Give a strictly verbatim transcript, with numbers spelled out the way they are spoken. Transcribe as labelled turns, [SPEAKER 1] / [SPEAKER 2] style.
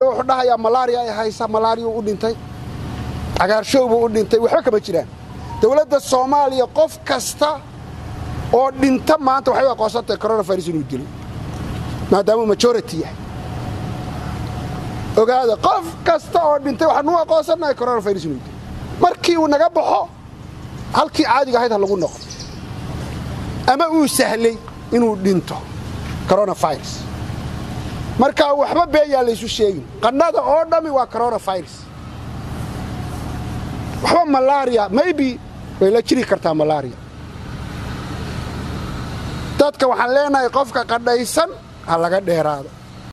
[SPEAKER 1] wuxuu dhahayaa malaria ay haysa malaria u dhintay cagaarshow buu u dhintay waxba kama jiraan dawladda Soomaaliya qof kasta oo dhinta maanta waxay aqoonsatay coronavirus inuu dilo maadaama majority yahay ogaada qof kasta oo dhintay waxaan u aqoonsanahay coronavirus inuu dilo markii uu naga baxo halkii caadiga ahayd lagu noqdo ama uu sahlay inuu dhinto coronavirus marka waxba beeyaa la isu sheegin qannada oo dhami waa coronavirus waxba malaria maybe way la jiri kartaa malaria dadka waxaan leenahay qofka qadhaysan ha laga dheeraado